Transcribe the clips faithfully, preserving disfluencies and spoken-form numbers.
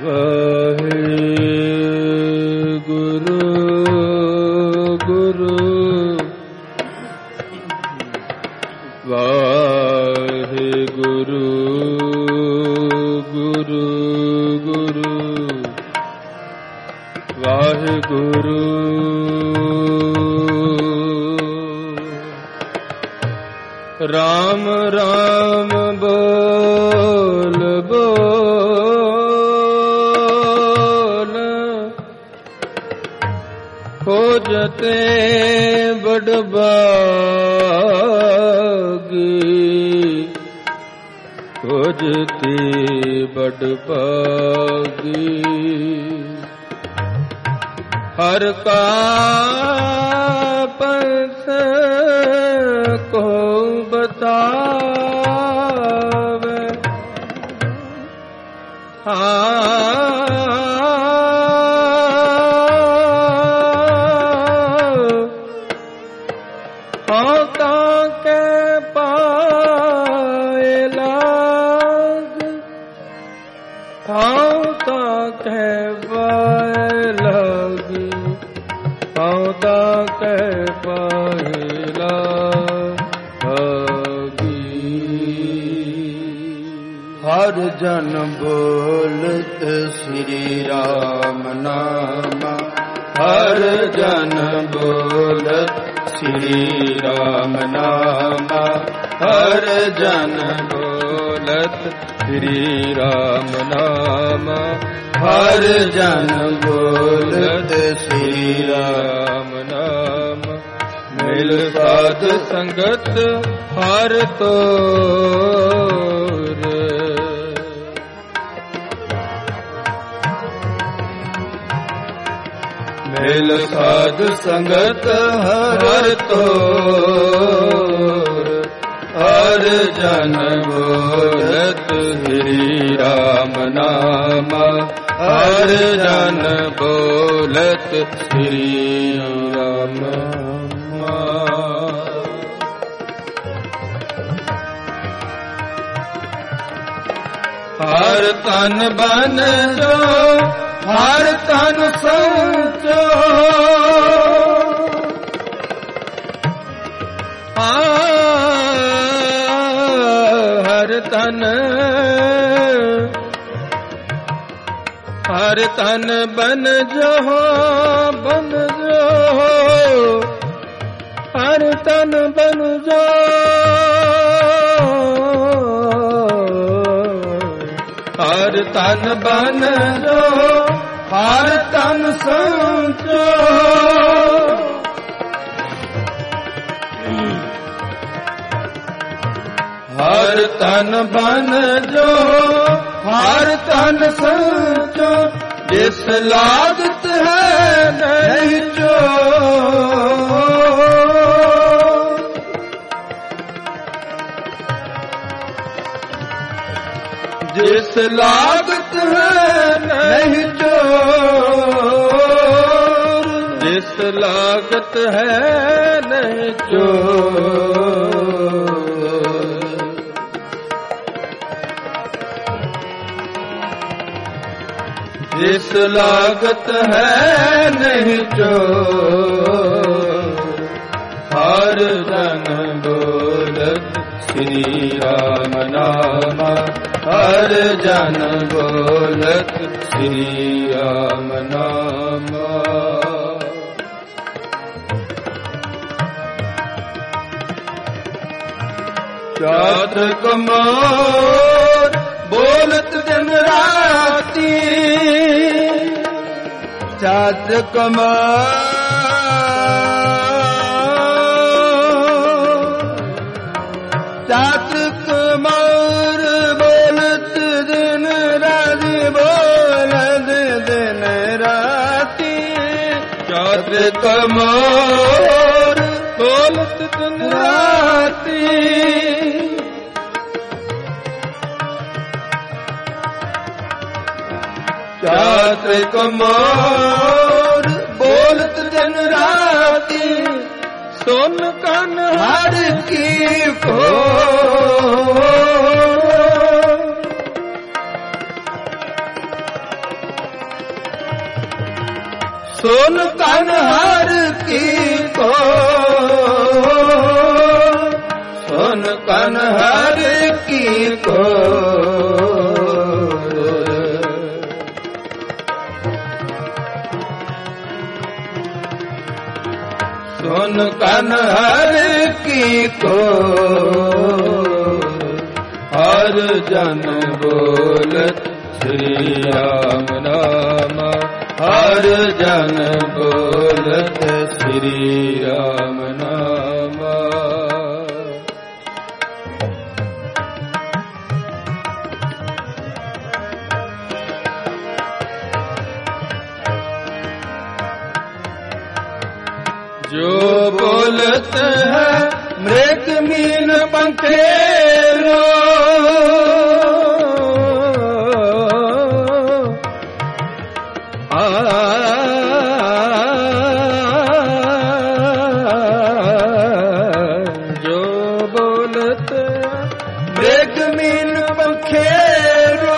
ਵਾਹਿਗੁਰੂ ਗੁਰੂ ਵਾਹਿਗੁਰੂ ਗੁਰੂ ਗੁਰੂ ਵਾਹਿਗੁਰੂ ਰਾਮ ਰਾਮ ਬੋਲ ਬੋਲ ਖੋਜਤੇ ਬੜਭਾਗੀ ਖੋਜਤੇ ਬੜਭਾਗੀ ਹਰ ਕਾ ਪੰਥ ਕੋ ਬਤਾਵੇ ਹਾਂ ਤਾਂ ਕੇ ਪਾਏ ਲਾਗ ਹਾਂ ਤਾਂ ਕੇ ਪਾਏ ਲਾਗੀ ਹਾਂ ਤਾਂ ਕੇ ਪਾਏ ਹਰ ਜਨ ਬੋਲਤ ਸ੍ਰੀ ਰਾਮ ਨਾਮ ਹਰ ਜਨ ਬੋਲਤ ਸ੍ਰੀ ਰਾਮ ਨਾਮ ਹਰ ਜਨ ਬੋਲਤ ਸ੍ਰੀ ਰਾਮ ਨਾਮ ਹਰ ਜਨ ਬੋਲਤ ਸ੍ਰੀ ਰਾਮ ਨਾਮ ਮਿਲ ਸਾਧ ਸੰਗਤ ਹਰ ਤੋਰ ਮਿਲ ਸਾਧ ਸੰਗਤ ਹਰ ਤੋਰ ਹਰ ਜਨ ਬੋਲਤ ਸ੍ਰੀ ਰਾਮ ਨਾਮ ਹਰ ਜਨ ਬੋਲਤ ਸ੍ਰੀ ਰਾਮ ਹਰ ਤਨ ਬਨ ਜੋ ਹਰ ਤਨ ਸੰਚੋ ਹਰ ਤਨ ਹਰ ਤਨ ਬਨ ਜੋ ਬਨ ਜੋ ਹਰ ਤਨ ਬਨ ਜੋ ਹਰ ਤਨ ਬਨ ਜੋ ਹਰ ਤਨ ਸੰਚੋ ਹਰ ਤਨ ਬਨ ਜੋ ਹਰ ਤਨ ਸੰਚੋ ਜਿਸ ਲਾਗਤ ਹੈ ਨਹੀਂ ਚੋ जिस लागत है नहीं चोर जिस लागत है नहीं चोर जिस लागत है नहीं चोर हर जन बोलत श्री राम नाम हर जन बोलत श्री राम नाम चात्र कमोर बोलत दिन राती चात्र कमोर चात्र कमोर बोलत दिन राती बोलत दिन राती चात्र कमोर बोलत दिन राती चात्र कमोर बोलत दिन राती सुन कन हर की को ਸੁਨ ਕਨ ਹਰ ਕੀ ਕੋ ਸੁਨ ਕਨ ਹਰ ਕੀ ਕੋ ਸੁਨ ਕਨ ਹਰ ਕੀ ਕੋ ਹਰ ਜਨ ਬੋਲਤ ਸ੍ਰੀ ਰਾਮ ਨਾਮ ਹਰ ਜਨ ਬੋਲਤ ਸ੍ਰੀ ਰਾਮ ਨਾਮ ਜੋ ਬੋਲਤ ਹੈ ਮ੍ਰਿਗ ਮੀਨ ਪੰਖੇਰੋ ਜੋ ਬੋਲਤ ਮ੍ਰਿਗ ਮੀਨ ਪੰਖੇਰੋ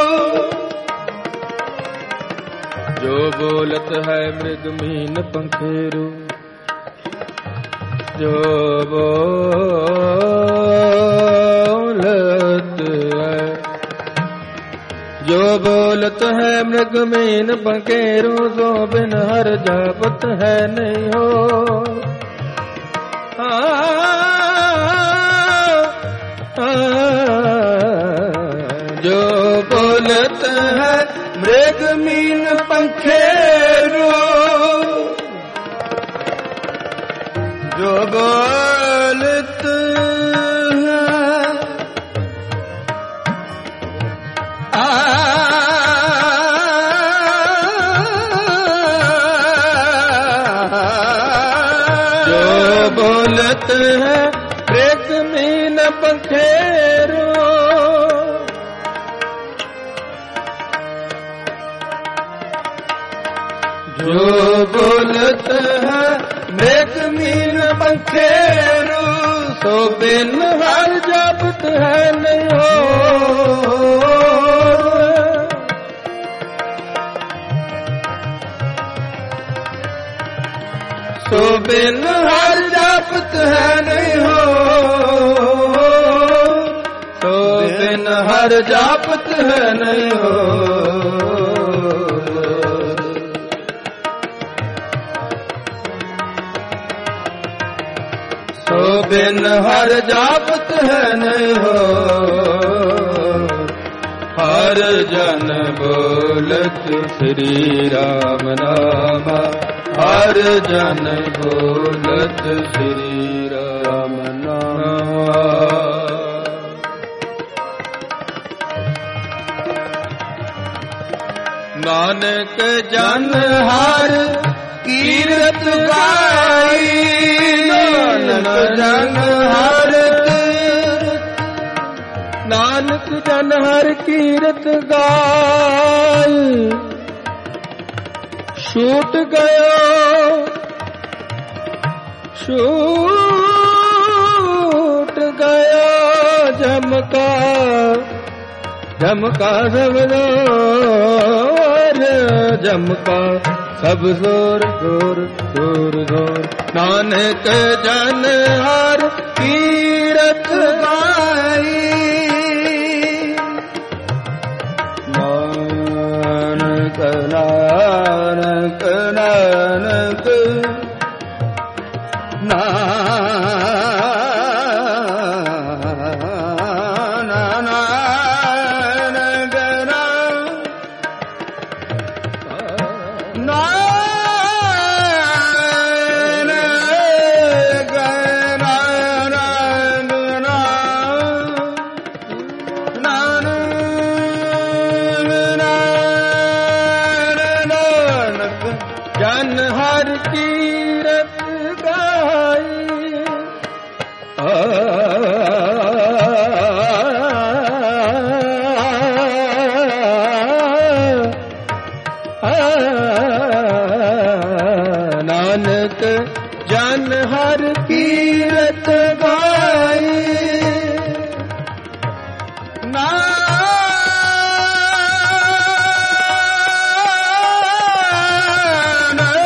ਜੋ ਬੋਲਤ ਹੈ ਮ੍ਰਿਗ ਮੀਨ ਪੰਖੇਰੋ ਜੋ ਬੋਲਤ ਹੈ ਜੋ ਬੋਲਤ ਹੈ ਮ੍ਰਿਗ ਮੀਨ ਪੰਖੇਰੋ ਸੋ ਬਿਨ ਹਰ ਜਾਪਤ ਹੈ ਨਹੀਂ ਹੋ ਜੋ ਬੋਲਤ ਹੈ ਮ੍ਰਿਗ ਮੀਨ ਪੰਖੇਰੋ ਜੋ ਬੋਲਤ ਜੋ ਬੋਲਤ ਹੈ ਮ੍ਰਿਗ ਮੀਨ ਪੰਖੇਰੋ ਜੋ ਬੋਲਤ ਹੈ ਮ੍ਰਿਗ ਮੀਨ ਪੰਖੇਰੋ ਸੋ ਬਿਨ ਹਰ ਜਪਤ ਹੈ ਨਹੀਂ ਹੋ ਸੋ ਬਿਨ ਹਰ ਜਪਤ ਹੈ ਨਹੀਂ ਹੋ ਸੋ ਬਿਨ ਹਰ ਜਪਤ ਹੈ ਨਹੀਂ ਹੋ ਸੋ ਬਿਨ ਹਰ ਜਾਪਤ ਹੈ ਨਹੀਂ ਹੋ ਹਰ ਜਨ ਬੋਲਤ ਸ੍ਰੀ ਰਾਮ ਨਾਮ ਹਰ ਜਨ ਬੋਲਤ ਸ੍ਰੀ ਰਾਮ ਨਾਮ ਨਾਨਕ ਜਨ ਹਰ ਕੀਰਤ ਗਾਈ ਨਾਨਕ ਜਨ ਹਰ ਨਾਨਕ ਜਨ ਹਰ ਕੀਰਤ ਗਾਈ ਛੂਟ ਗਇਓ ਛੂਟ ਗਇਆ ਜਮਕਾ ਜਮਕਾ ਸਭ ਜ਼ੋਰ ਜਮਕਾ ਸਭ ਜ਼ੋਰ ਜ਼ੋਰ ਜ਼ੋਰ ਜ਼ੋਰ ਨਾਨਕ ਜਨ ਹਰ ਕੀਰਤ ਗਾਈ ਨਾਨਕ ਨਾਨਕ ਨਾਨਕ ਜਨ ਹਰ ਕੀਰਤ ਗਾਈ ਨਾਨਕ ਜਨ ਹਰ ਕੀਰਤ ਗਾਈ ਨਾਨਕ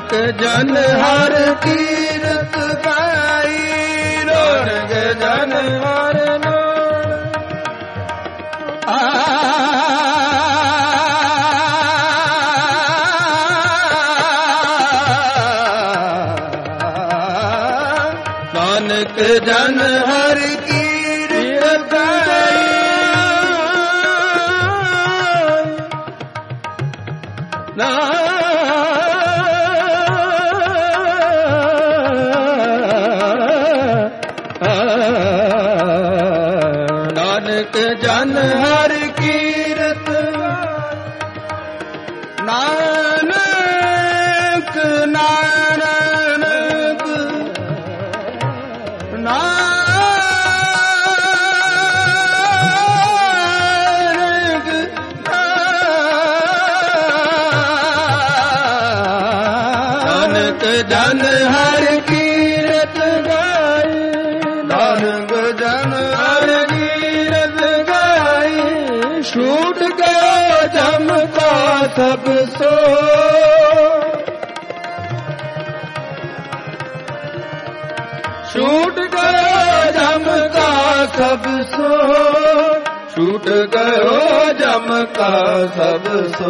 ਨਾਨਕ ਜਨ ਹਰ ਕੀਰਤ ਗਾਈ, ਨਾਨਕ ਜਨ ਹਰ ਨਾਮ ਆ ਨਾਨਕ ਜਨ ਹਰ ਕੀਰਤ ਗਾਈ, ਨਾਨਕ ਜਨ ਹਰ ਕੀਰਤ, ਨਾਨਕ ਨਾਨਕ ਨਾਨਕ ਨਾਨਕ ਜਨ ਹਰ ਕੀਰਤ ਗਾਈ, ਨਾਨਕ ਜਨ ਹਰ ਕੀਰਤ ਗਾਈ, ਛੂਟ ਗਿਆ ਜਮ ਕਾ ਸਭ ਸੋ, ਛੂਟ ਗਿਆ ਜਮ ਕਾ ਸਭ ਸੋ, ਛੂਟ ਗयो ਜਮ ਕਾ ਸਭ ਸੋ,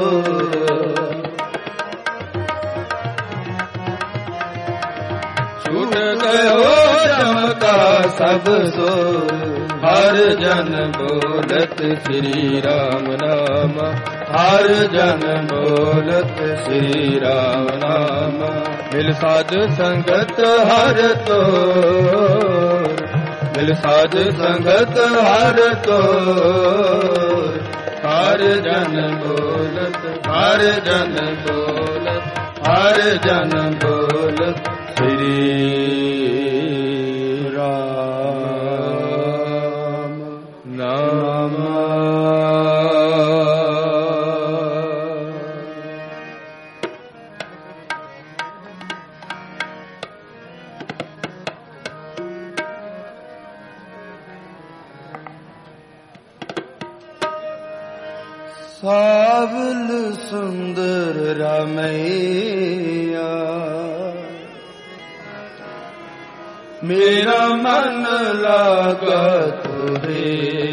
ਛੂਟ ਗयो ਜਮ ਕਾ ਸਭ ਸੋ, ਹਰ ਜਨ ਬੋਲਤ ਸ੍ਰੀ ਰਾਮ ਨਾਮ, ਹਰ ਜਨ ਬੋਲਤ ਸ੍ਰੀ ਰਾਮ ਨਾਮ, ਮਿਲ ਸਾਧ ਸੰਗਤ ਹਰ ਤੋਰ, ਮਿਲ ਸਾਧ ਸੰਗਤ ਹਰ ਤੋਰ, ਹਰ ਜਨ ਬੋਲਤ, ਹਰ ਜਨ ਬੋਲਤ, ਹਰ ਜਨ ਬੋਲਤ ਸ੍ਰੀ ਰਾਮ ਨਾਮ। ਸਾਵਲ ਸੁੰਦਰ ਰਾਮੈया, ਮੇਰਾ ਮਨ ਲਾਗਤ ਹੈ,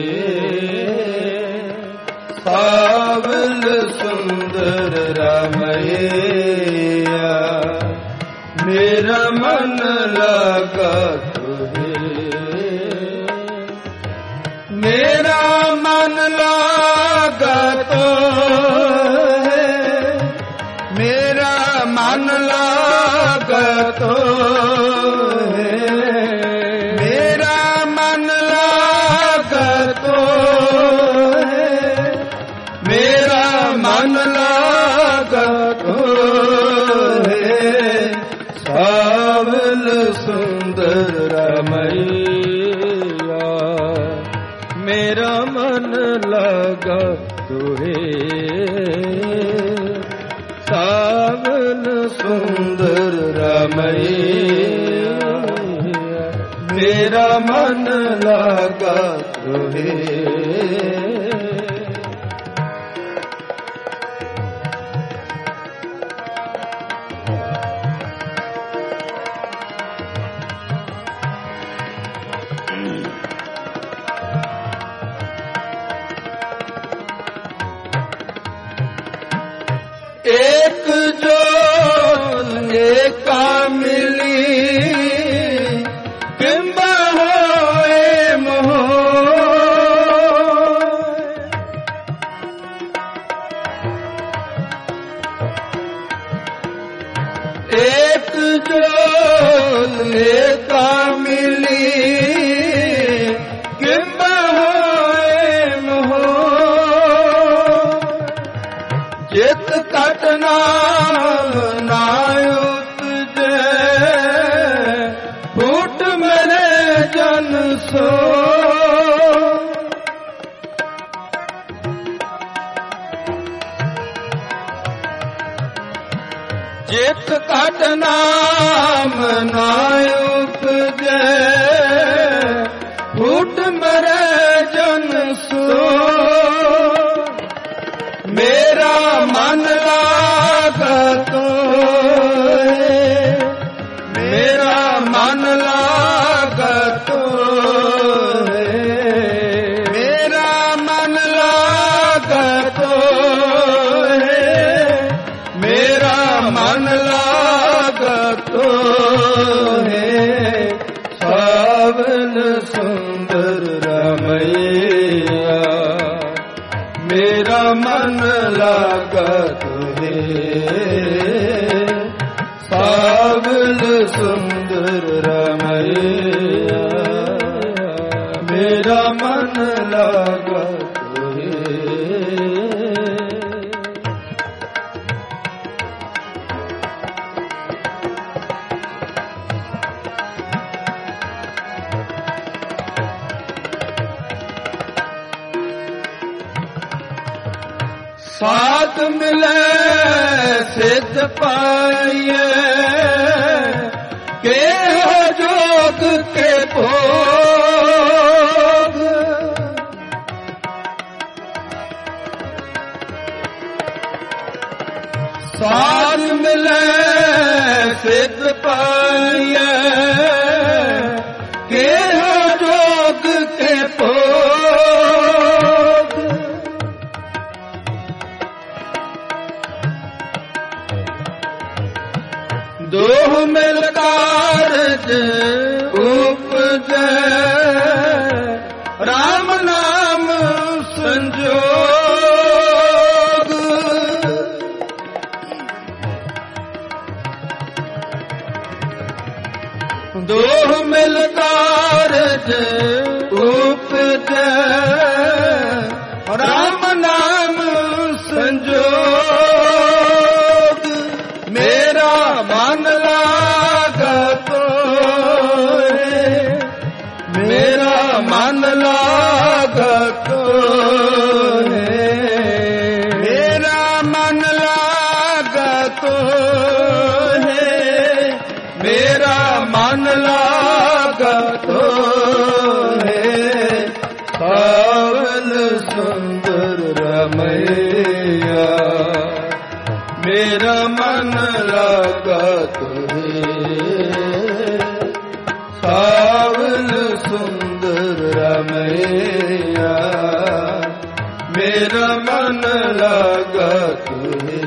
ਸਾਵਲ ਸੁੰਦਰ ਰਾਮੈया, ਮੇਰਾ ਮਨ ਲਾਗਤ ਹੈ, ਮੇਰਾ ਮਨ ਲਾਗਤ ਹੈ, ਮੇਰਾ ਮਨ ਲਾਗਤ ਹੈ, ਮੇਰਾ ਮਨ ਲਾਗਤ ਹੈ, ਮੇਰਾ ਮਨ ਲਾਗਤ ਹੈ, ਸਾਵਲ ਸੁੰਦਰ ਰਾਮੈया, ਮੇਰਾ ਮਨ ਲਾਗਤ ਹੈ, ਸਾਵਲ ਸੁੰਦਰ ਰਾਮੈया, ਮੇਰਾ ਮਨ ਲਾਗਤ ਹੈ। एक जो एका मिली किंबा होए मोह, एक जो एका मिली किंबा होए मोह, जित कट नाम नायुत जे, फूट मेरे जन सो, जित कट नाम नायुत जे, फूट मेरे जन सो, मेरा मन लाग लागत होए, मेरा मन लागत होए, मेरा मन लागत होए, मेरा मन लागत होए, सावन सुंदर रमैया, मेरा मन लागत है, सावन सुंदर रमैया, मेरा मन लागत है। साथ मिले सिद्ध पाइए, के हो जोग के भोग, साथ मिले सिद्ध पाइए, के हो जोग के भोग, दोह मिल कारज उपजै, राम नाम संजोग, दोह मिल कारज उपजै, राम नाम संजोग, मेरा मन लागत होए, मेरा मन लागत होए, मेरा मन लागत होए, मेरा मन लागत होए, सावन सुंदर रमैया, मेरा मन लागत है, सावन सुंदर रमैया, मेरा मन लागत है।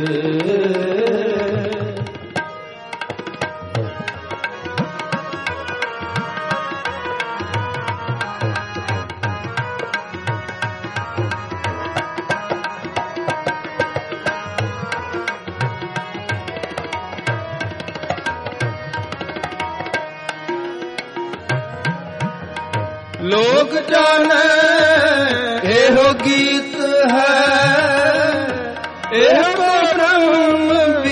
लोग जाने एहो गीत है, एहो ब्रह्म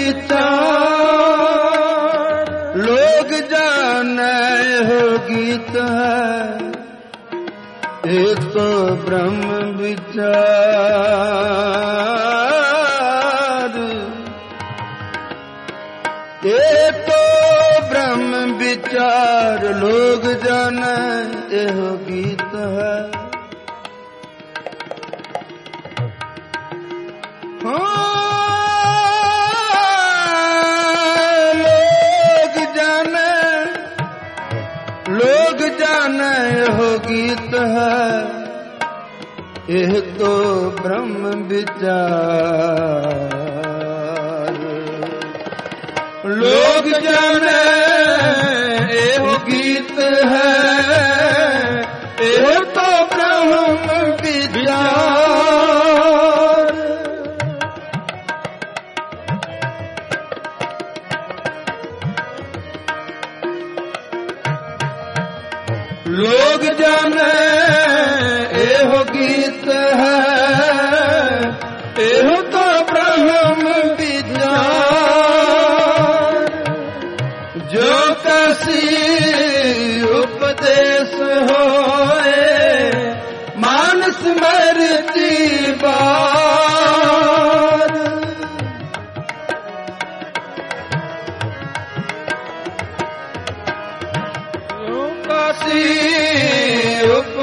विचार, लोग जाने एहो गीत है, एक तो ब्रह्म विचार, एक तो ब्रह्म विचार, लोग जाने एहो गीत है, लोग जाने, लोग जाने एहो गीत है, एह तो ब्रह्म विचार, लोग जाने एहो गीत है, एहो तो ब्रह्म विचार, लोग जाने एहो गीत है, एहो तो ब्रह्म विचार, जो कसी उपदेश होए, मानस मरती बार, जो कसी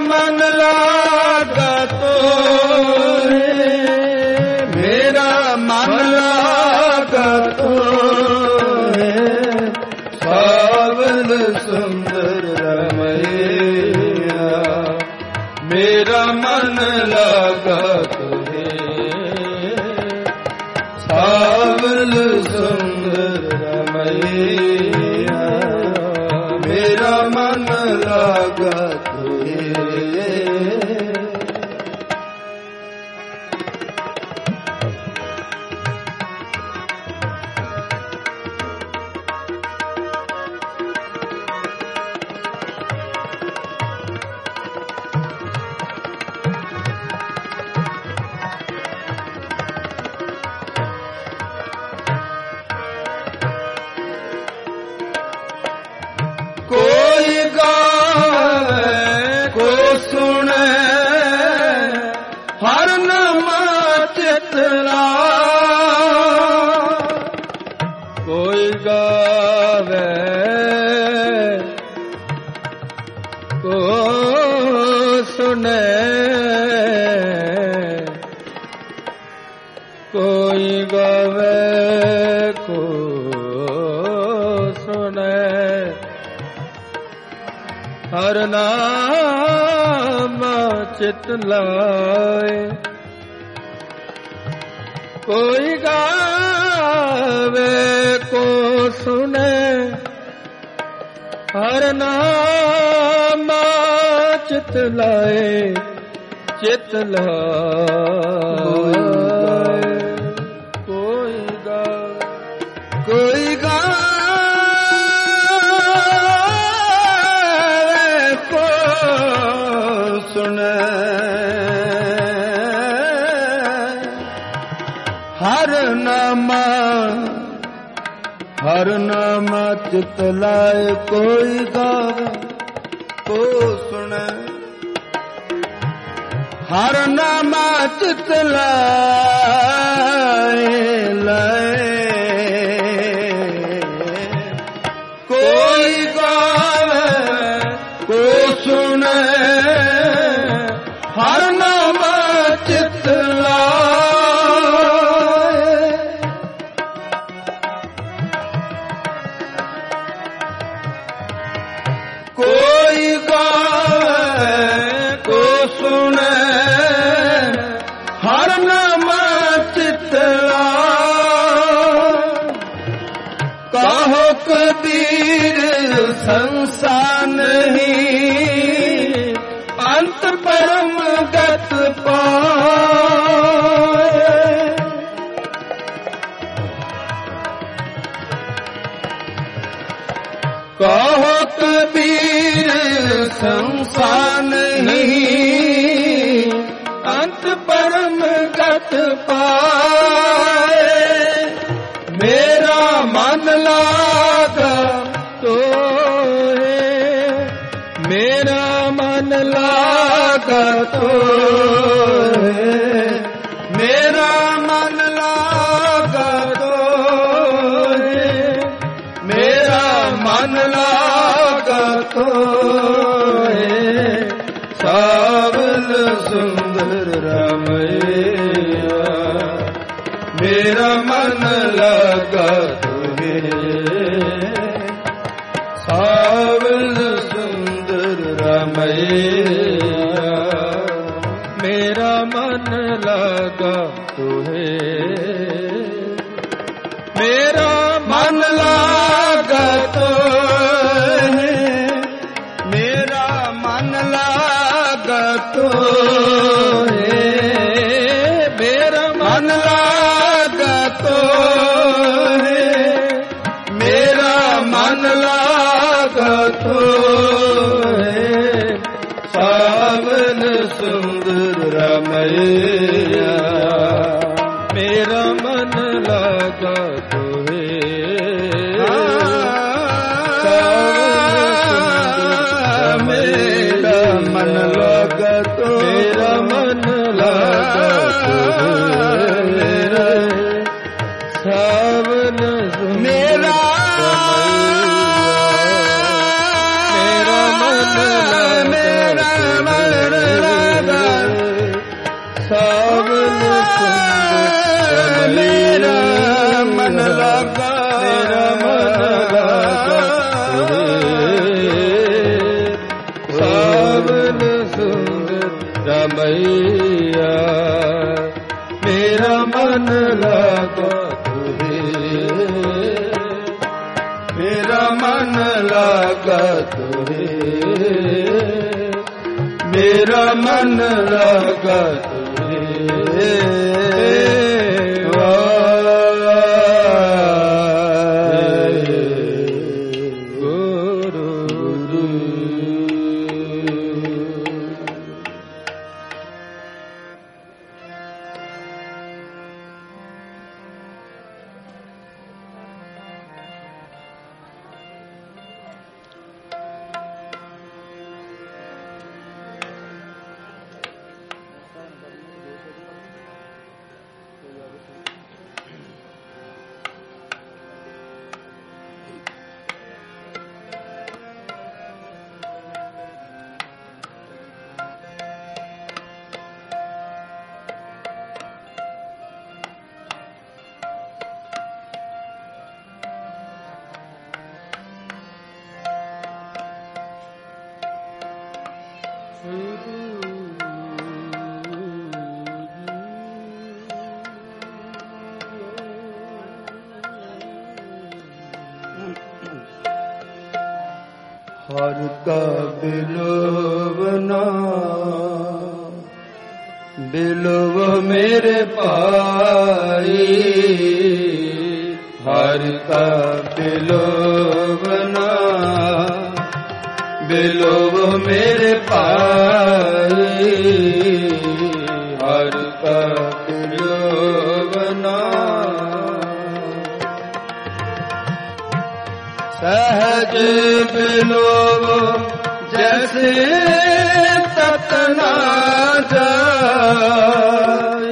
मन लागा तोहे, मेरा मन लागा तोहे, सावन सुंदर रमैया, मेरा मन लागा तोहे, सावन सुंदर रमैया, मेरा मन लागा तोहे। कोई गावे को सुने, हर नमा चितला, कोई गावे को सुने, कोई गावे को सुने, हर नाम चित लाए, कोई गावे को सुने, हर नाम चित लाए, चित लाए, कोई गावे, कोई गावे को सुने, हर नामा हर नामा चित लाए, कोई गावे को सुने, हर नामा चित लाए, लाए, कोई गावे को सुने, हर नामा चित लाए, कोई गावे को सुने, हर नामा चित लाए, कहो कबीर संसार नहीं, अंत परम गत पाए, कहो कबीर संसार नहीं, अंत परम गत पाए, मेरा मन लागा तोहे, मेरा मन लागा तोहे, मेरा मन लागा तोहे, मेरा मन लागा तोहे, सावन सुंदर रमैया, मेरा मन लागा तोहे, सावन सुंदर रमैया, मेरा मन लागा तोहे, मेरा मन लागा तोहे, मेरा मन लागा तोहे, मेरा मन लागा तोहे, मेरा मन लागा तोहे, सावन सुंदर रमैया, मेरा मन लागा तोहे, मेरा मन लागा तो, मेरा मन लागा मेरा सावन, मेरा मेरा मन, मेरा मन सावन सुंदर मेरा मन लगा मेरा मन लगा सावन सुंदर रमैया मेरा मन लगा मेरा मन लगा तुझे मेरा मन लगा तुझे हर का बिलोवना बिलोव मेरे पाई हर का बिलोवना बिलोव मेरे पाई हर का बिलोवना सहज बिलोव जैसे ततना जाए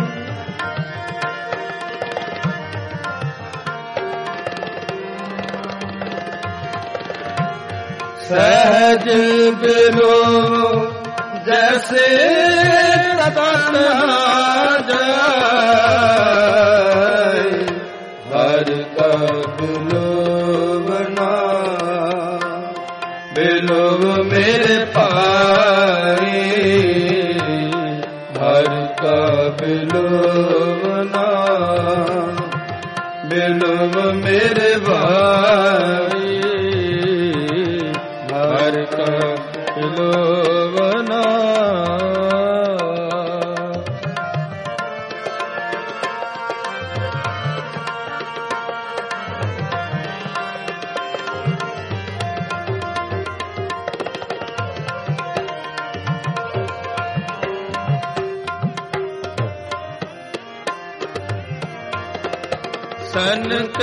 सहज बिलोव जैसे ततना जाए हर का बिलोवना बिलोव मेरे पाए हर का बिलोवना बिलोव मेरे भाई हर का बिलोवना सनक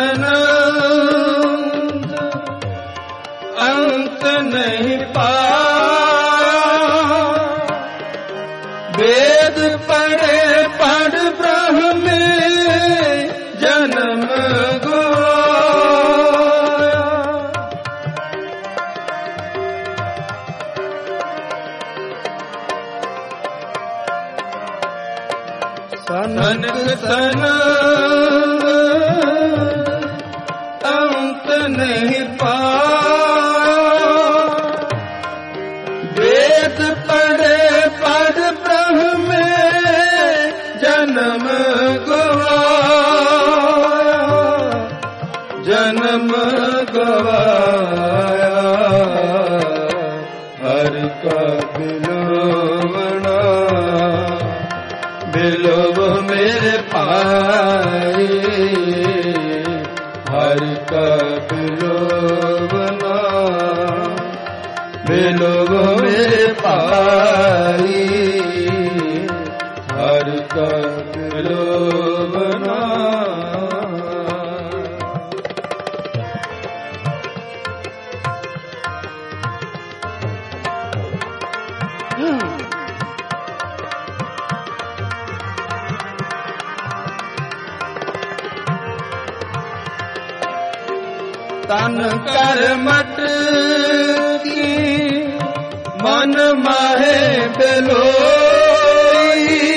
सनंद अंत नहीं पाया वेद पढ़े पढ़ ब्रह्म में जन्म गवाया सनक सनंद अंत नहीं पाया वेद पढ़े पढ़ ब्रह्म में जन्म गवाया जन्म गवाया हर का बिलोवना बिलोव मेरे पाए हर का बिलोवना बिलोव मेरे पाई हर का बिलोवना तन कर मट की मन माहे बिलोई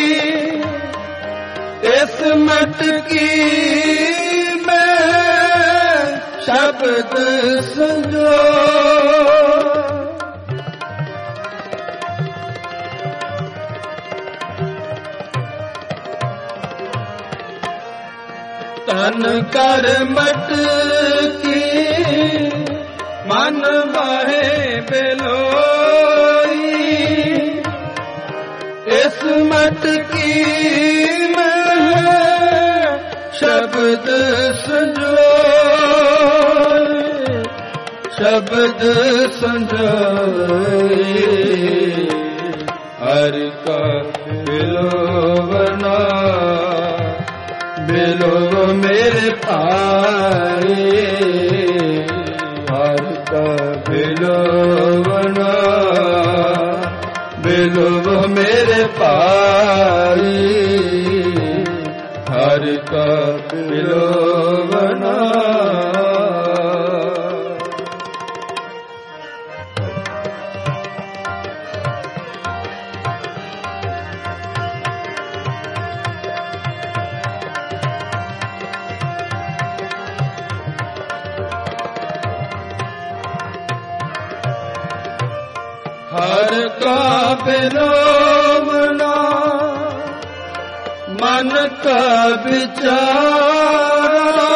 मटकी में शब्द संजो, तन कर मटकी मन माहे बेलोई, इस मटकी में शब्द संजोए, शब्द संजोए, हरि का बिलोवना, बिलोव मेरे पाए, हरि का बिलोवना, बिलोव मेरे पाई, हरि का बिलोवना। हर का बिलोवना, मन का विचारा,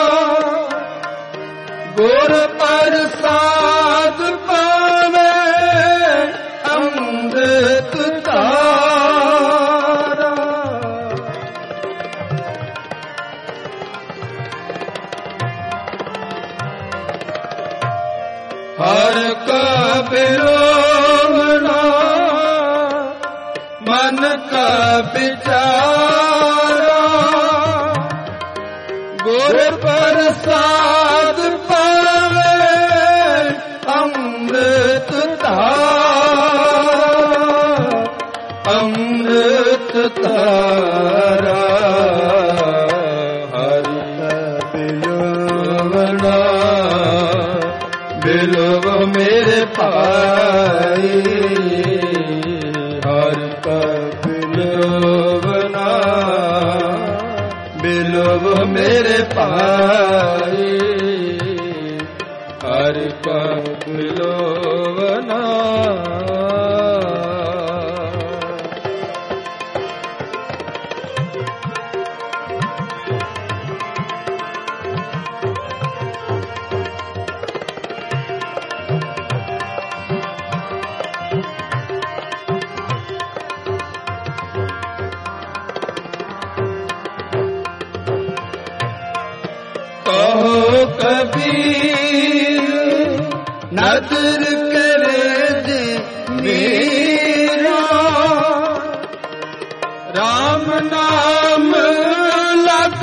गुर प्रसाद पावे अमृत तारा। हर का बिलोवना, मन का विचारा, गुर प्रसाद पावे अमृत तारा, अमृत तारा। हरि का बिलोवना, बिलोव मेरे पाई, हरि का बिलोवना, बिलोव मेरे पाई, हरि का बिलोवना। कहो कबीर नजर करे जे मेरा, राम नाम लग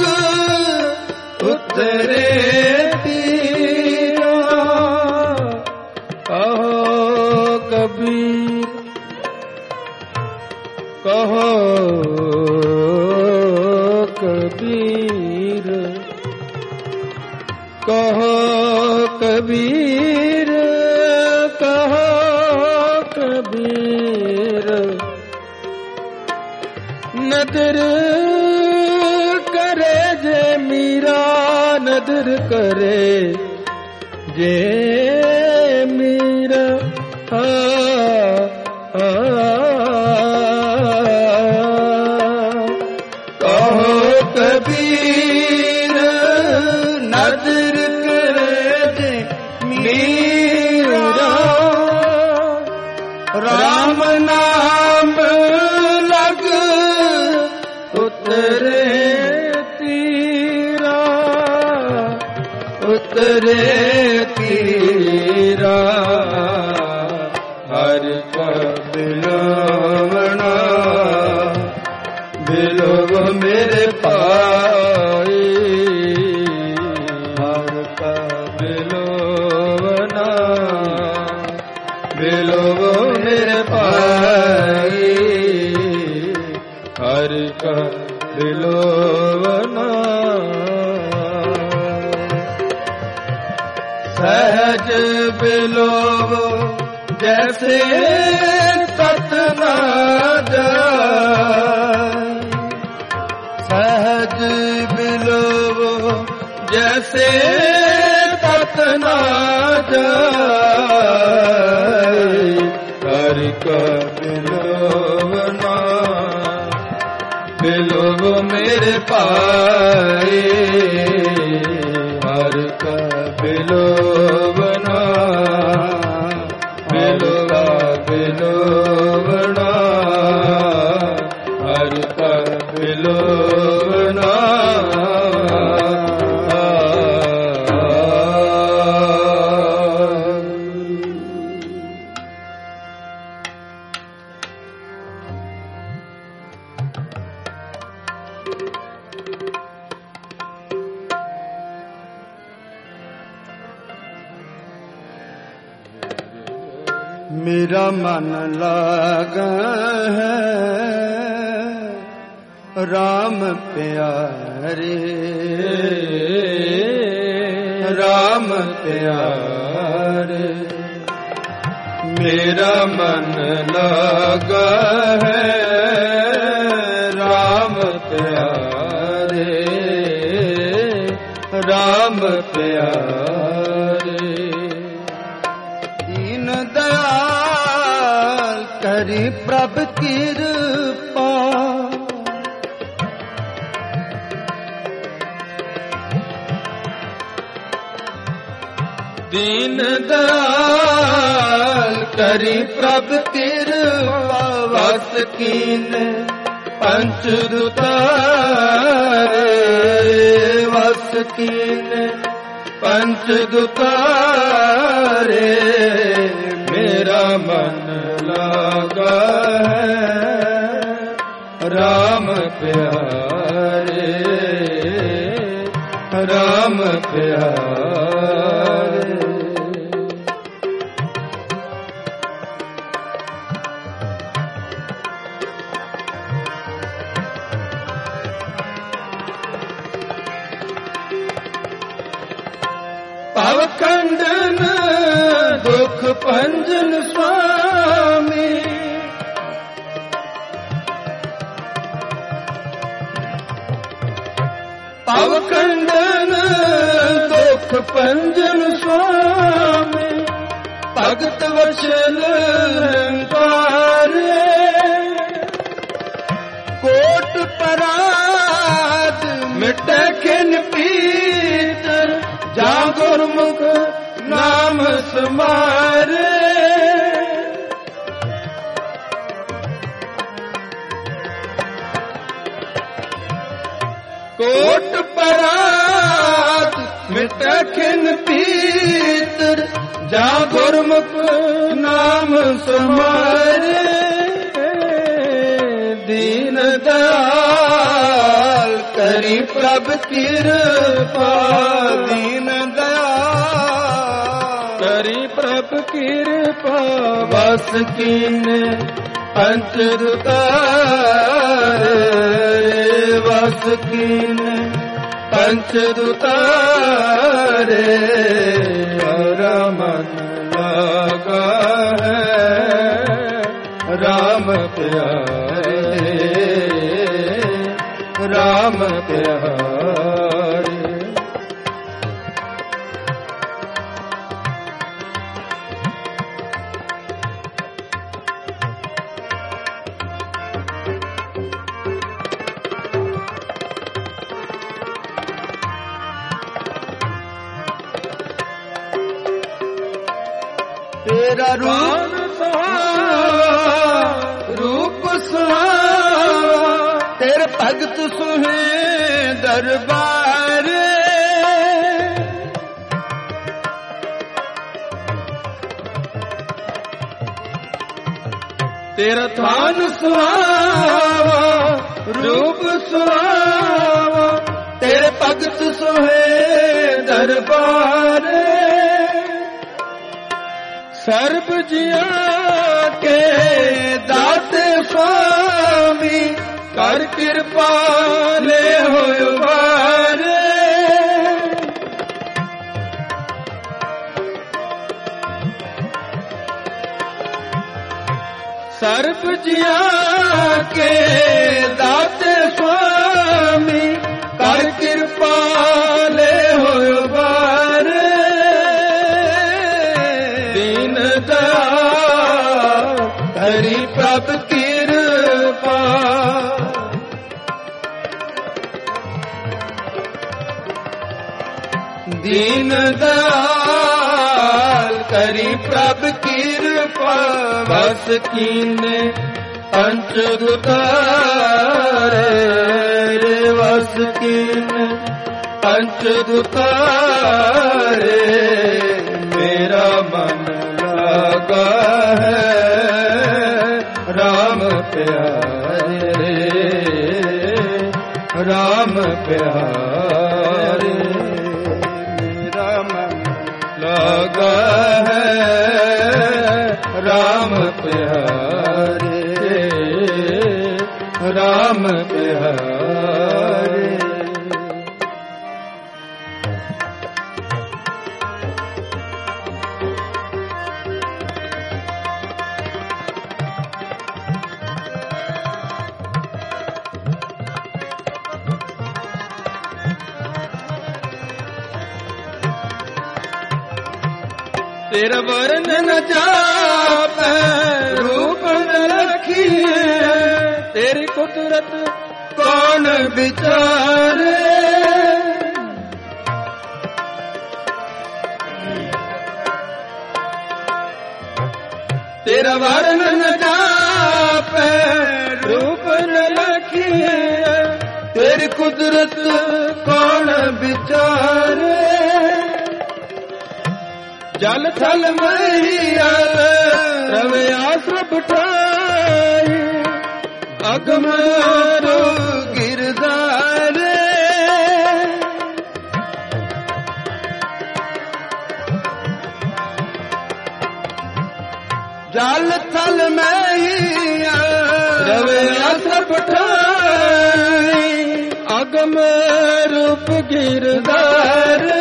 उतरे तीरा। कहो कबीर, कहो कबीर, कहो कबीर, कहो कबीर, नदर करे जे मीरा, नदर करे जे मीरा। आ, आ, कहो कबीर नदर मीरा, राम नाम लग उतरे तीरा, उतरे तीरा। हरि का बिलोवना, बिलोव मेरे पाई, हरि का बिलोवना, बिलोव मेरे पाई, हरि का बिलोवना। सहज बिलोव जैसे तत न जाए, सहज ਐਸੇ ਤਤ ਨਾ ਜਾਏ, ਹਰ ਕਾ ਬਿਲੋਵਨਾ ਬਿਲੋਵ ਮੇਰੇ ਪਾਏ, ਹਰ ਕਾ ਬਿਲੋਵਨਾ ਬਿਲੋਵਾ ਬਿਲੋਵਨਾ, ਹਰ ਕਾ ਬਿਲੋਵਨਾ। मेरा मन लागा है राम प्यारे, राम प्यारे। मेरा मन लागा है राम प्यारे, राम प्यारे। दीन दयाल करी प्रभ कृपा, दीन दयाल करी प्रभ कृपा, वस कीन पंच दुतारे, वस कीन पंच दुतारे। मेरा मन लागा है राम प्यारे, राम प्यारे। भव खंडन दुख भंजन स्वामी, भव खंडन दुख भंजन स्वामी, भगत वचन निरंकारे। कोट पराध मिटे खिन पीतर, जा गुरमुख नाम समारे। कोट परात मिटे खिन पीतर, जा गुरमुख नाम समारे। दीन दयाल करी प्रभ कृपा, दीन दयाल करी प्रभ कृपा, बस कीन पंच दुतारे, बस कीन पंच दुतारे। मेरा मन लागा है राम प्यारे, राम प्यारे। तेरा रूप सुहावा, रूप सुहावा, तेरे भगत सुहे दरबार। तेरा थान सुहावा, रूप सुहावा, तेरे भगत सुहे दरबार। सर्ब जिया के दाते स्वामी, कर कृपा ले होय बारे। सर्ब जिया के दाते स्वामी, कर कृपा ले होय दीन दयाल करी प्रभ कृपा बस कीने पंच दुतारे वस कीने पंच दुतारे मेरा मन लगा है राम प्यारे राम प्यारे मेरा मन लगा है राम प्यारे राम प्यारे। तेरा वर्ण न जापै रूप न रखिए तेरी कुदरत कौन विचारे तेरा वर्ण न जापै रूप न रखिए तेरी कुदरत कौन विचारे जल थल मैयल रवया सब ठाई अगमारो गिरधारे जल थल मैयल रवया सब ठाई अगम रूप गिरधारे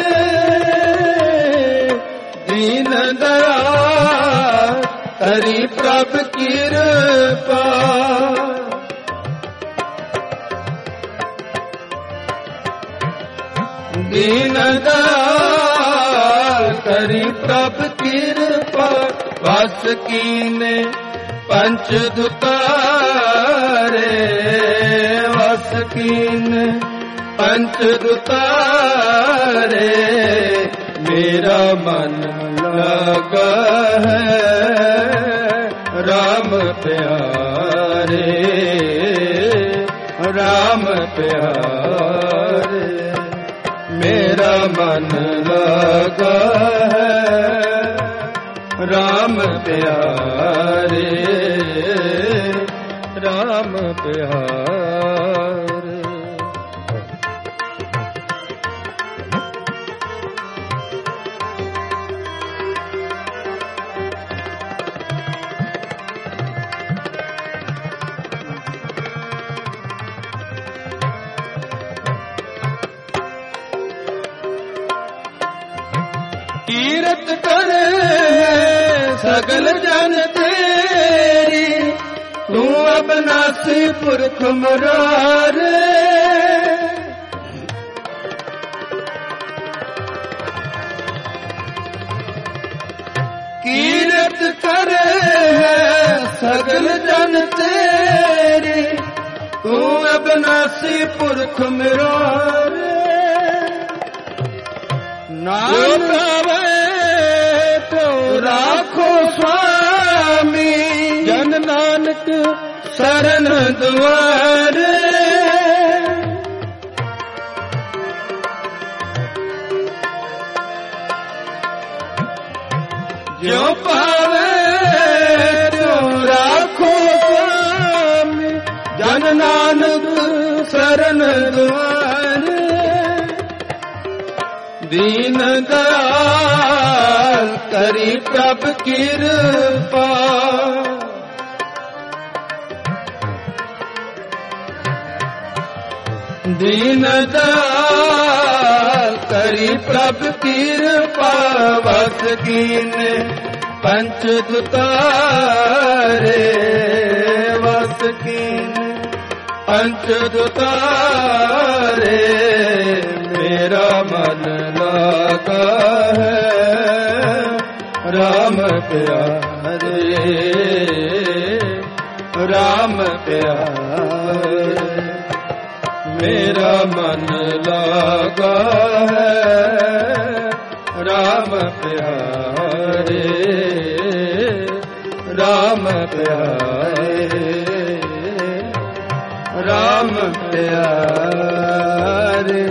दीन दयाल करी प्रभ कृपा दीन दयाल करी प्रभ कृपा बस कीने पंच दुतारे वस कीने पंच दुतारे मेरा मन लगा है राम प्यारे राम प्यारे मेरा मन लगा है राम प्यारे राम प्यारे। कीरत करे सगल जन तेरी तू अबनासी पुरख मुरारे कीरत करे सगल जन तेरी तू अबनासी पुरख मुरारे नाम तो राखो स्वामी जन नानक शरण द्वारे जो पावे तो राखो स्वामी जन नानक शरण द्वारे दीन दयाल करी प्रभ कृपा दीन दयाल करी प्रभ कृपा वस कीने पंच दुतारे वस कीने पंच दुतारे मेरा मन लगा है राम प्यारे राम प्यारे मेरा मन लगा है ਰਾਮ ਪਿਆਰੇ, ਰਾਮ ਪਿਆਰੇ, ਰਾਮ ਪਿਆਰੇ।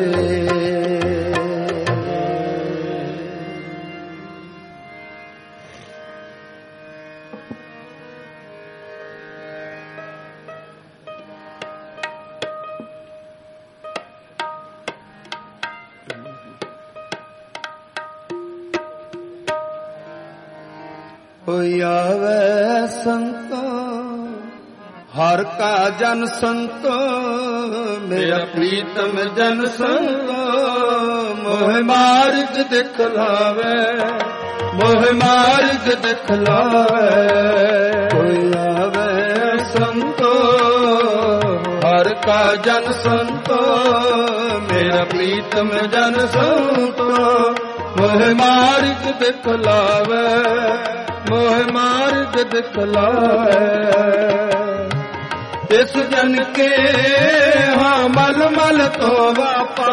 ਕੋਈ ਆਵੇ ਸੰਤੋ ਹਰ ਕਾ ਜਨ ਸੰਤੋ, ਮੇਰਾ ਪ੍ਰੀਤਮ ਜਨ ਸੰਤੋ, ਮੋਹ ਮਾਰਗ ਦਿਖਲਾਵੇ, ਮੋਹ ਮਾਰਗ ਦਿਖਲਾਵੇ। ਕੋਈ ਆਵੇ ਸੰਤੋ ਹਰ ਕਾ ਜਨ ਸੰਤੋ, ਮੇਰਾ ਪ੍ਰੀਤਮ ਜਨ ਸੰਤੋ, ਮੋਹ ਮਾਰਗ ਦਿਖਲਾਵੇ, ਮੋਹ ਮਾਰਗ ਦਿਖਲਾਵੇ। ਇਸ ਜਨ ਕੇ ਹਾਂ ਮਲ ਮਲ ਧੋਵਾ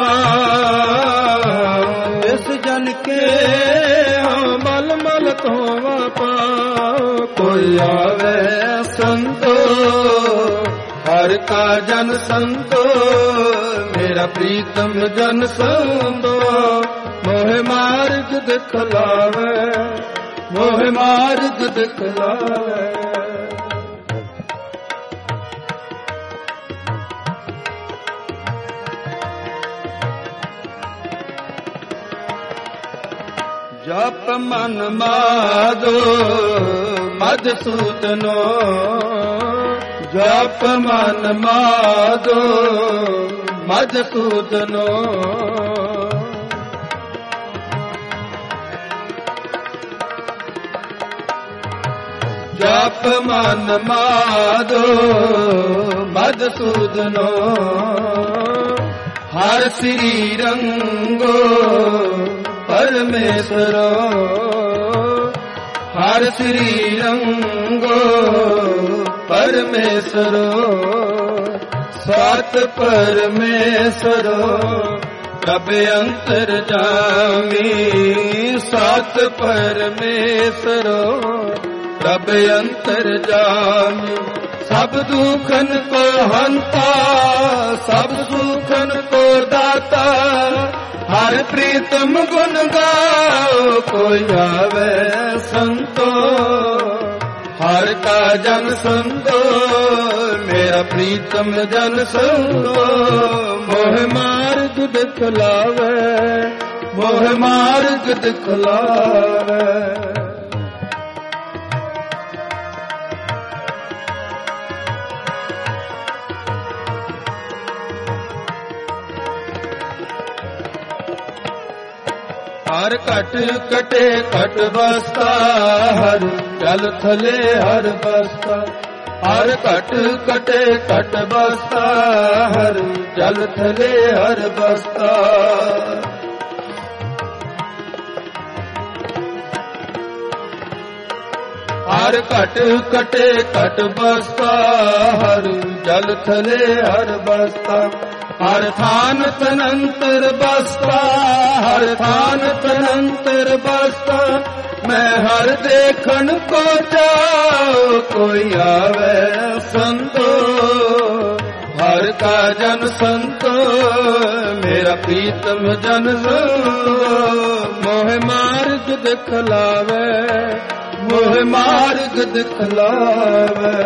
ਪਾਉ, ਇਸ ਜਨ ਕੇ ਹਾਂ ਮਲ ਮਲ ਧੋਵਾ ਪਾਉ। ਕੋਈ ਆਵੇ ਸੰਤੋ ਹਰ ਕਾ ਜਨ ਸੰਤੋ, ਮੇਰਾ ਪ੍ਰੀਤਮ ਜਨ ਸੰਤੋ, ਮੋਹ ਮਾਰਗ ਦਿਖਲਾਵੇ, ਮੋਹ ਮਾਰਗ ਦਿਖਲਾਵੇ। ਜਪ ਮਨ ਮਾਧੋ ਮਧਸੂਦਨੋ, ਜਪ ਮਨ ਮਾਧੋ ਮਧਸੂਦਨੋ। ਜਪ ਮਨ ਮਾਧੋ ਮਧਸੂਦਨੋ, ਹਰ ਸ੍ਰੀ ਰੰਗੋ ਪਰਮੇਸ਼ਰੋ, ਹਰ ਸ੍ਰੀ ਰੰਗੋ ਪਰਮੇਸ਼ਰੋ। ਸਤ ਪਰਮੇਸ਼ਰੋ ਪ੍ਰਭ ਅੰਤਰ ਜਾਮੀ, ਸਤ ਪਰਮੇਸ਼ਰੋ ਪ੍ਰਭ ਅੰਤਰ ਜਾਮੀ। ਸਭ ਦੁਖਨ ਕੋ ਹੰਤਾ, ਸਭ ਸੁਖਨ ਕੋ ਦਾਤਾ, ਹਰ ਪ੍ਰੀਤਮ ਗੁਣ ਗਾਓ। ਕੋਈ ਆਵੇ ਸੰਤੋ ਹਰ ਕਾ ਜਨ ਸੰਤੋ, ਮੇਰਾ ਪ੍ਰੀਤਮ ਜਨ ਸੰਤੋ, ਮੋਹ ਮਾਰਗ ਦਿਖਲਾਵੇ, ਮੋਹ ਮਾਰਗ ਦਿਖਲਾਵੇ। ਹਰ ਘਟ ਕਟੇ ਘਟ ਬਸਤਾ, ਹਰ ਜਲ ਥਲੇ ਹਰ ਬਸਤਾ, ਹਰ ਘਟ ਕਟੇ ਘਟ ਬਸਤਾ, ਹਰ ਜਲ ਥਲੇ ਹਰ ਬਸਤਾ। ਹਰ ਘਟ ਕਟੇ ਘਟ ਬਸਤਾ, ਹਰ ਜਲ ਥਲੇ ਹਰ ਬਸਤਾ। ਹਰ ਥਾਨ ਤਨੰਤਰ ਬਸਤਾ, ਹਰ ਥਾਨ ਤਨੰਤਰ ਬਸਤਾ। ਮੈਂ ਹਰ ਦੇਖਣ ਕੋ ਜਾਉ, ਕੋਈ ਆਵੇ ਸੰਤੋ ਹਰ ਕਾ ਜਨ ਸੰਤੋ, ਮੇਰਾ ਪ੍ਰੀਤਮ ਜਨ ਸੰਤੋ, ਮੋਹ ਮਾਰਗ ਦਿਖਲਾਵੇ, ਮੋਹ ਮਾਰਗ ਦਿਖਲਾਵੇ।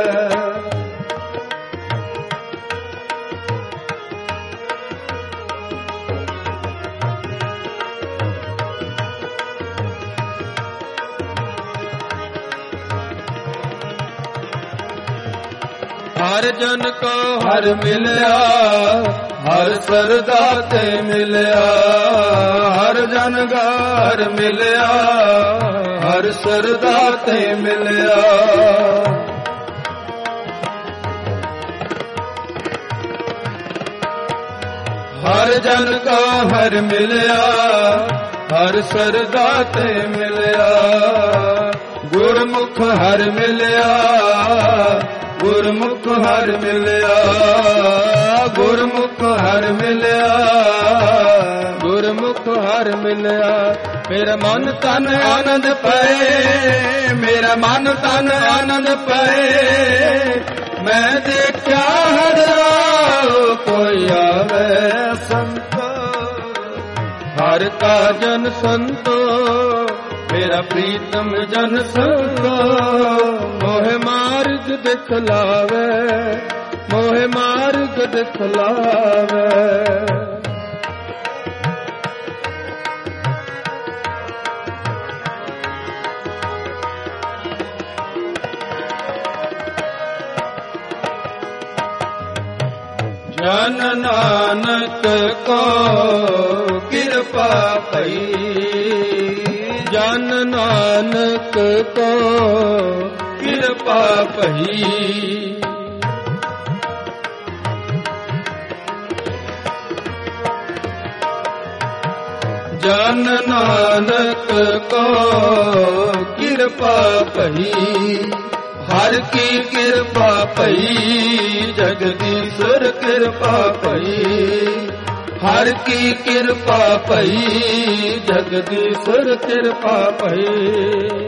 ਹਰ ਜਨ ਕੋ ਹਰ ਮਿਲਿਆ, ਹਰ ਸਰਦਾ ਤੇ ਮਿਲਿਆ, ਹਰ ਜਨ ਘਰ ਮਿਲਿਆ, ਹਰ ਸਰਦਾ ਤੇ ਮਿਲਿਆ। ਹਰ ਜਨ ਕੋ ਹਰ ਮਿਲਿਆ, ਹਰ ਸਰਦਾ ਤੇ ਮਿਲਿਆ। ਗੁਰਮੁਖ ਹਰ ਮਿਲਿਆ, ਗੁਰਮੁਖ ਹਰ ਮਿਲਿਆ, ਗੁਰਮੁਖ ਹਰ ਮਿਲਿਆ, ਗੁਰ ਗੁਰਮੁਖ ਹਰ ਮਿਲਿਆ। ਮੇਰਾ ਮਨ ਤਨ ਆਨੰਦ ਪਏ, ਮੇਰਾ ਮਨ ਤਨ ਆਨੰਦ ਪਏ। ਮੈਂ ਦੇਖਿਆ ਹਰ ਰਾਹ ਕੋਈ ਆਵੇ ਸੰਤੋ, ਹਰ ਕਾ ਜਨ ਸੰਤੋ ਮੇਰਾ ਪ੍ਰੀਤਮ ਜਨ ਸੰਤੋ। ਮੋਹਿ ਮਾਰਗ ਦਿਖਲਾਵੇ, ਮੋਹਿ ਮਾਰਗ ਦਿਖਲਾਵੇ। ਜਨ ਨਾਨਕ ਕੋ ਕਿਰਪਾ ਪਈ, ਜਨ ਨਾਨਕ ਕੋ ਕਿਰਪਾ ਪਈ। ਜਨ ਨਾਨਕ ਕੋ ਕਿਰਪਾ ਪਈ, ਹਰ ਕੀ ਕਿਰਪਾ ਪਈ, ਜਗਦੀਸ਼ਰ ਕਿਰਪਾ ਪਈ। ਹਰ ਕੀ ਕਿਰਪਾ ਪਈ, ਜਗਦੀਸ਼ਰ ਕਿਰਪਾ ਪਈ।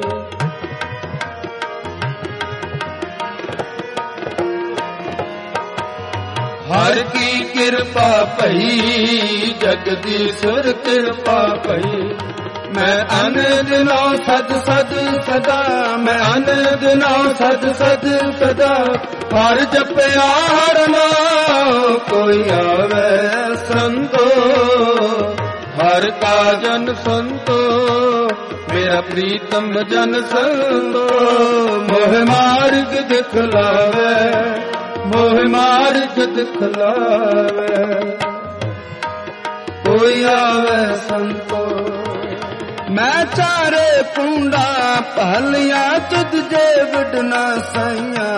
ਹਰ ਕੀ ਕਿਰਪਾ ਪਈ, ਜਗਦੀਸ਼ਰ ਕਿਰਪਾ ਪਈ। ਮੈਂ ਅਨੰਦ ਨਾਉ ਸਦ ਸਦ ਸਦਾ, ਮੈਂ ਅਨੰਦ ਨਾਉ ਸਦ ਸਦ ਸਦਾ। ਹਰ ਜਪਿਆ ਹਰ ਨਾਉ ਕੋਈ ਆਵੇ ਸੰਤੋ, ਹਰ ਕਾ ਜਨ ਸੰਤੋ ਮੇਰਾ ਪ੍ਰੀਤਮ ਜਨ ਸੰਤੋ। ਮੋਹਿ ਮਾਰਗ ਦਿਖਲਾਵੇ, ਮੋਹਿ ਮਾਰਗ ਦਿਖਲਾਵੇ। ਕੋਈ ਆਵੇ ਸੰਤੋ। ਮੈਂ ਚਾਰੇ ਪੁੰਡਾ ਭਲਿਆ ਤੁਧ ਜੇ ਵਡਨਾ ਸਾਈਆਂ।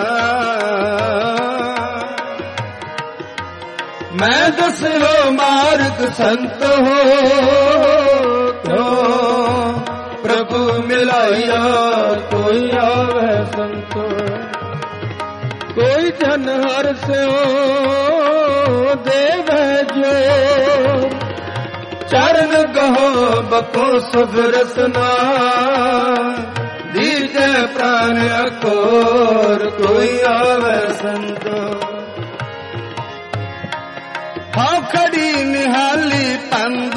ਮੈਂ ਦਸਿਓ ਮਾਰਗ ਸੰਤ ਹੋ, ਕਿਉ ਪ੍ਰਭੂ ਮਿਲਾਇਆ ਕੋਈ ਆਵੇ ਸੰਤੋ। ਕੋਈ ਜਨ ਹਰ ਸਿਓ ਦੇਵੈ ਜੋ, ਚਰਨ ਗਹੋ ਬਕੋ ਸੁਭ ਰਸਨਾ। ਦੀਜੈ ਪ੍ਰਾਨ ਅਕੋਰ ਕੋਈ ਆਵੇ ਸੰਤੋ। ਹਾਂ ਖੜੀ ਨਿਹਾਲੀ ਪੰਦ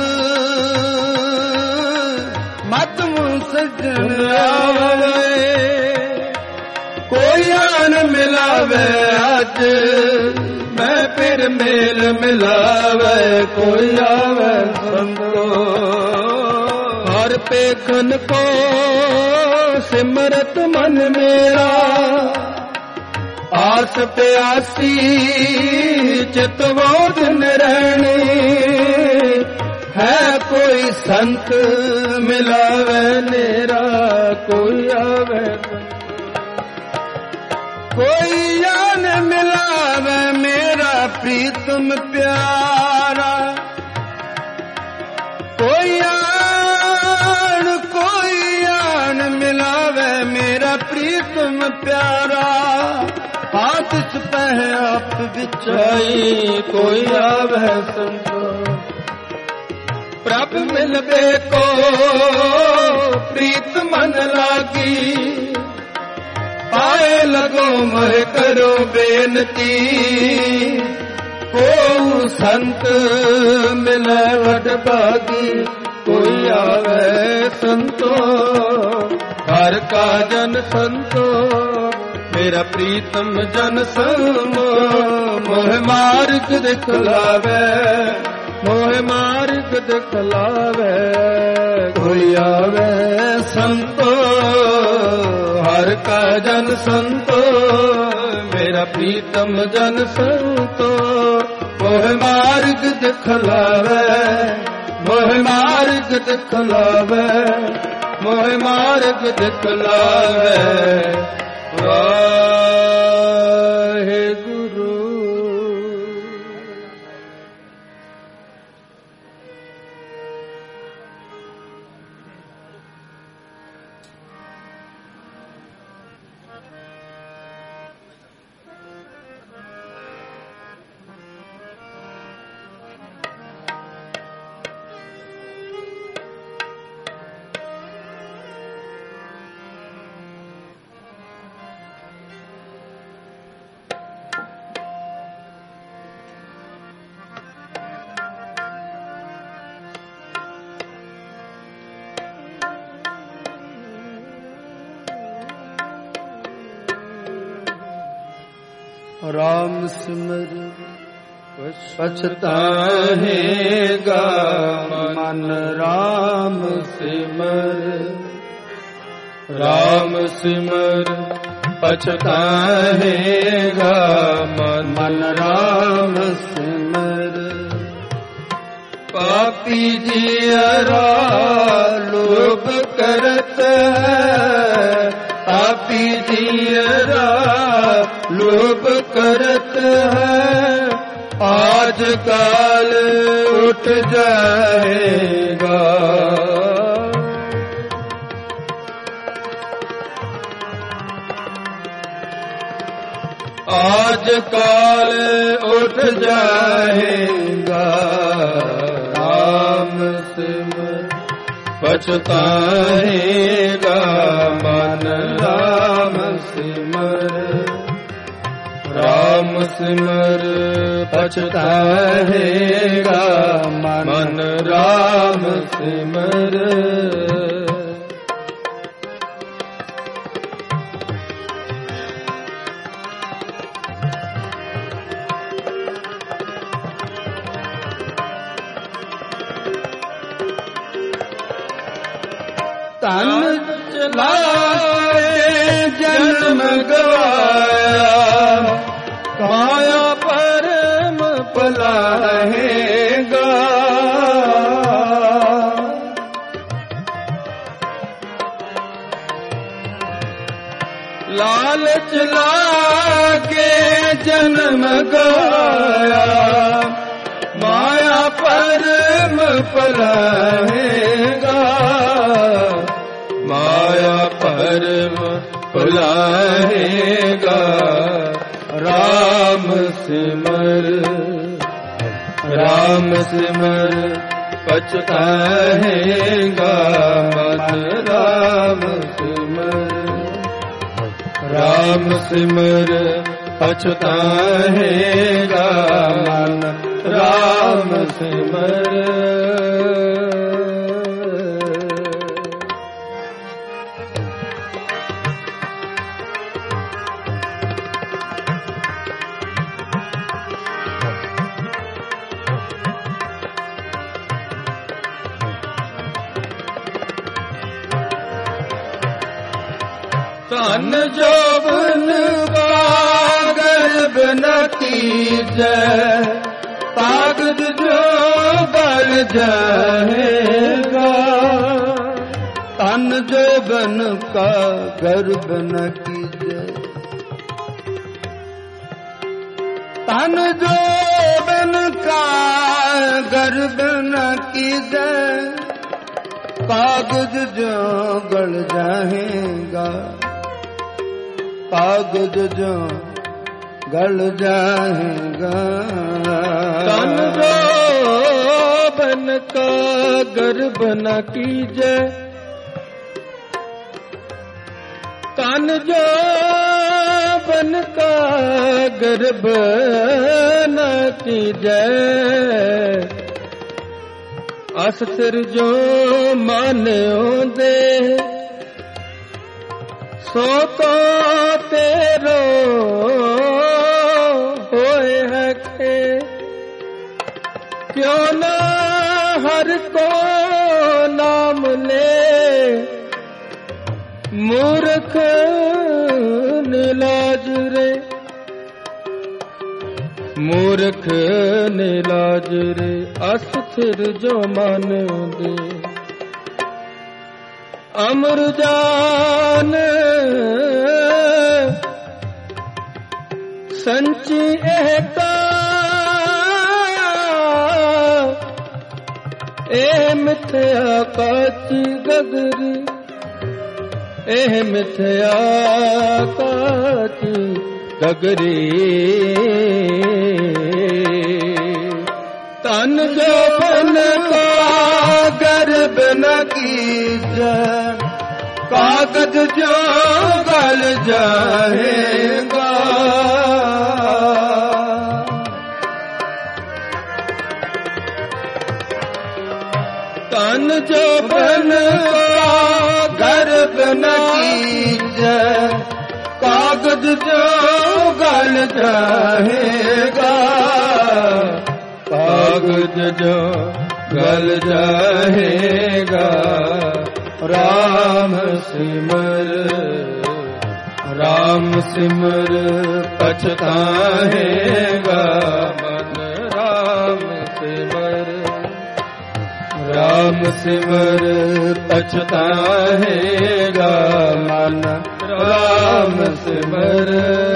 ਮਤ ਮੁ ਸਜਣ ਆਵੇ। ਕੋਈ ਆਨ ਮਿਲਾਵੇ ਅੱਜ, ਮੈਂ ਫਿਰ ਮੇਲ ਮਿਲਾਵੇ ਕੋਈ ਆਵੇ ਸੰਤੋ। ਹਰ ਪੇਖਨ ਕੋ ਸਿਮਰਤ ਮਨ ਮੇਰਾ, ਆਸ ਪਿਆਸੀ ਚਿਤਵੋ ਦਿਨ ਰਹਿਣੀ। ਹੈ ਕੋਈ ਸੰਤ ਮਿਲਾਵੇ ਨੇਰਾ ਕੋਈ ਆਵੇ। ਕੋਈ ਆਨ ਮਿਲਾਵੇ ਮੇਰਾ ਪ੍ਰੀਤਮ ਪਿਆਰਾ। ਕੋਈ ਆਨ ਕੋਈ ਆਨ ਮਿਲਾਵੇ ਮੇਰਾ ਪ੍ਰੀਤਮ ਪਿਆਰਾ। ਹਾਥ ਚ ਪਹਿ ਆਪ ਵਿਚਾਈ ਕੋਈ ਆਵੇ ਸੰਤੋ। ਪ੍ਰਭ ਮਿਲਵੇ ਕੋ ਪ੍ਰੀਤ ਮਨ ਲਾਗੀ। ਆਏ ਲਗੋ ਮੋਹਿ ਕਰੋ ਬੇਨਤੀ। ਕੋ ਸੰਤ ਮਿਲੇ ਵਡ ਭਾਗੀ ਕੋਈ ਆਵੇ ਸੰਤੋ। ਹਰ ਕਾ ਜਨ ਸੰਤੋ ਮੇਰਾ ਪ੍ਰੀਤਮ ਜਨ ਸਮੋ। ਮੋਹਿ ਮਾਰਗ ਦਿਖਲਾਵੇ, ਮੋਹਿ ਮਾਰਗ ਦਿਖਲਾਵੇ ਕੋਈ ਆਵੇ ਸੰਤੋ। ਹਰ ਕਾ ਜਨ ਸੰਤੋ ਮੇਰਾ ਪ੍ਰੀਤਮ ਜਨ ਸੰਤੋ। ਮੋਹਿ ਮਾਰਗ ਦਿਖਲਾਵੇ, ਮੋਹਿ ਮਾਰਗ ਦਿਖਲਾਵੇ, ਮੋਹਿ ਮਾਰਗ ਦਿਖਲਾਵੇ ਵਾਹਿਗੁਰੂ। राम सिमर पछताएगा मन राम सिमर राम सिमर पछताएगा मन मन राम सिमर पापी जियरा लोभ करत है पापी जियरा लोभ करत है आज काल उठ जाएगा आज काल उठ जाएगा राम सिमर पछताएगा मन राम सिमर राम सिमर पछताएगा मन राम सिमर तन चलाए जन्म गवाया काया परम पलाहेगा लालच लाके जन्म गवाया माया परम पलाहेगा माया परम भुलाएगा राम सिमर राम सिमर पछताएगा मन राम सिमर राम सिमर पछताएगा मन राम सिमर तन जोबन गर्भ न कीजै ताकत जो बल जाएगा तन जोबन का गर्भ न कीजै तन जोबन का गर्भ न कीजै कागज जो गल जाएगा कागज जो गल जाएगा तन जो बन का गर्भ न कीजे तन जो बन का गर्भ न कीजे अस सिर जो मान्यो दे सो तो तेरो होए है के क्यों ना हर को नाम ले मूर्ख नीलाज रे मूर्ख नीलाज रे अस्थिर जो मान्यो दे अमर जान संची एहता एह मिथ्या काची गगरी एह मिथ्या काची गगरी तन जो बन का गर्भ न कीजै कागज जो गल जाएगा तन जो बन का गर्भ न कीजै कागज जो गल जाएगा, कागज जो गल जाएगा। राम सिमर राम सिमर पछताएगा मन, राम सिमर राम सिमर पछताएगा मन, राम सिमर।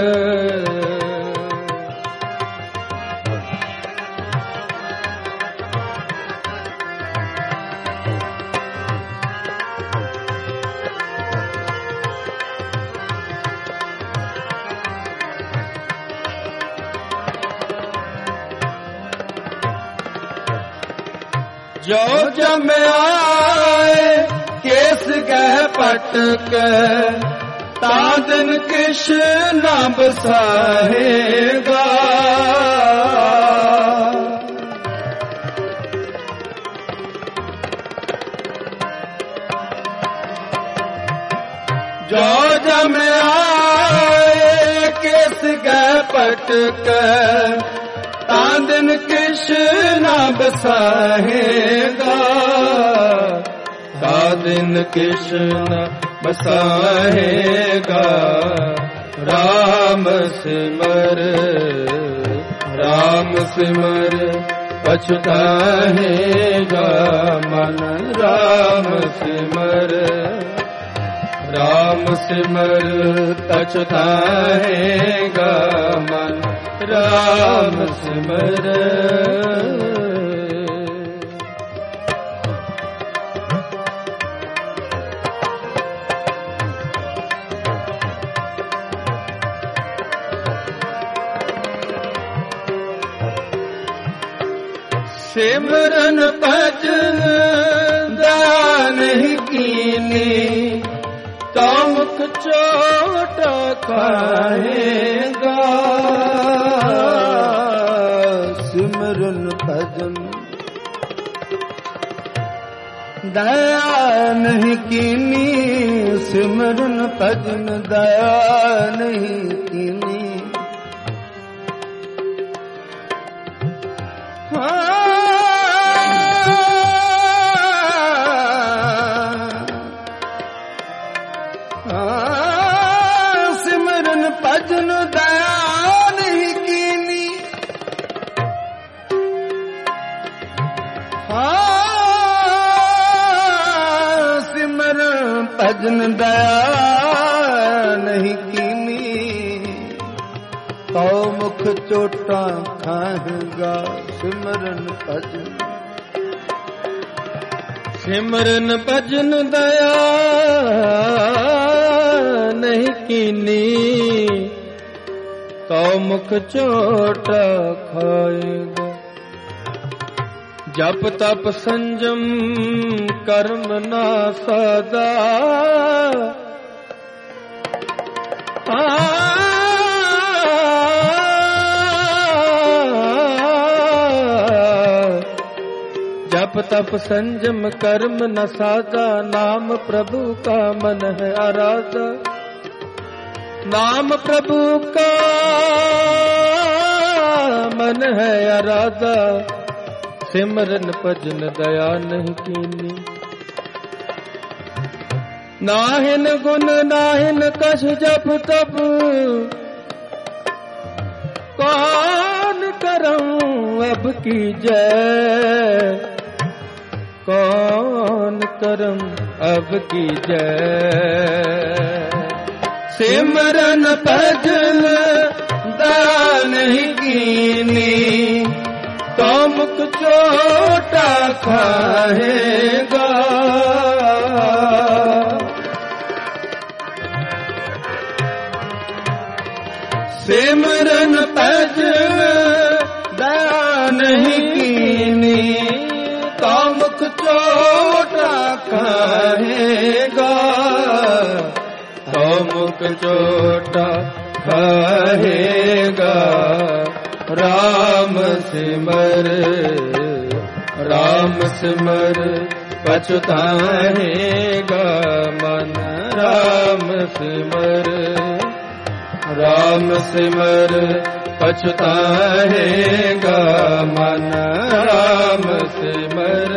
जो जम आए केस गह पटक, तादन किश न बसाएगा। जो जम आए केस गह पटक, तादन किश न बसाएगा। तादन किश न बसाएगा। राम सिमर राम सिमर पछताएगा मन, राम सिमर राम सिमर पछताएगा मन, राम सिमर। सिमरन भजन दान ही कीनी, तो मुख चोट खाएगा। सिमरन भजन दया नहीं कीनी, सिमरन भजन दया नहीं कीनी। सिमरन भजन दया नहीं कीनी। सिमरन भजन दया नहीं कीनी, तो मुख चोटा खाएगा। सिमरन भजन सिमरन भजन दया नहीं कीनी, तो मुख चोट खाएगा। जप तप संजम कर्म ना सदा, जप तप संजम कर्म न साधा, नाम प्रभु का मन है आराधा। नाम प्रभु का मन है आराधा, सिमरन भजन दया नहीं कीनी। नाहिन गुण नाहिन कछ जप तप, कौन करऊं अब की जय। कौन करम अब की जय। सिमरन भजन दया नहीं कीनी, तो मुख चोटा खाएगा। सिमरन भजन दया नहीं कीनी, तो मुख चोटा खाएगा। तो मुख चोटा खाएगा। राम सिमर राम सिमर पछताएगा मन, राम सिमर ਰਾਮ ਸਿਮਰ ਪਛਤਾਹੇਗਾ ਮਨ ਰਾਮ ਸਿਮਰ।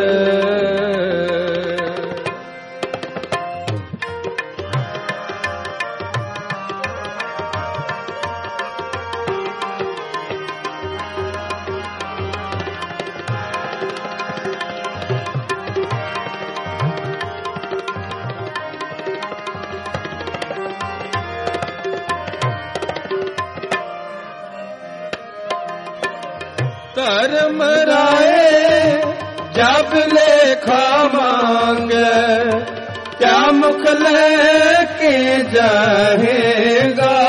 ਧਰਮ ਰਾਏ ਜਬ ਲੇਖਾ ਮੰਗੇ ਕਿਆ ਮੁਖ ਲੈ ਕੇ ਜਾਏਗਾ।